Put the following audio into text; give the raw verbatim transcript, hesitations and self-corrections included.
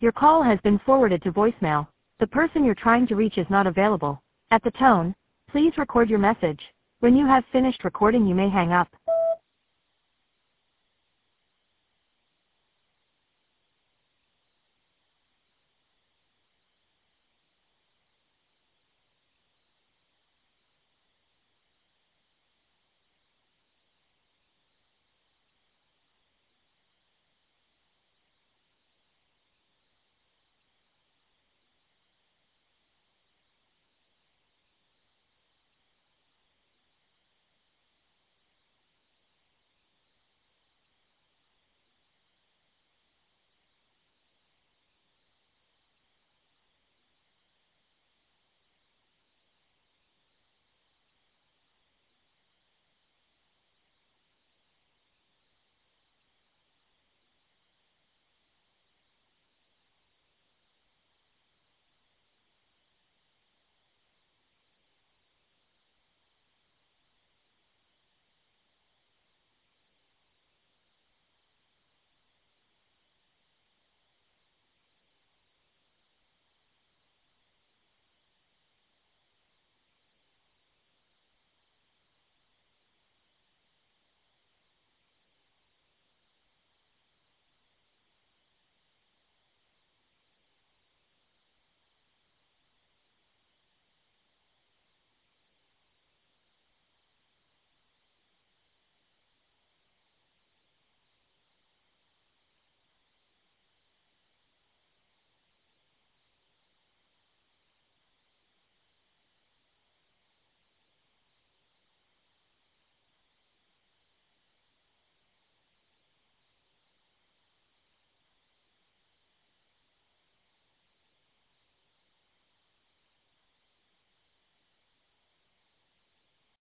Your call has been forwarded to voicemail. The person you're trying to reach is not available. At the tone, please record your message. When you have finished recording, you may hang up.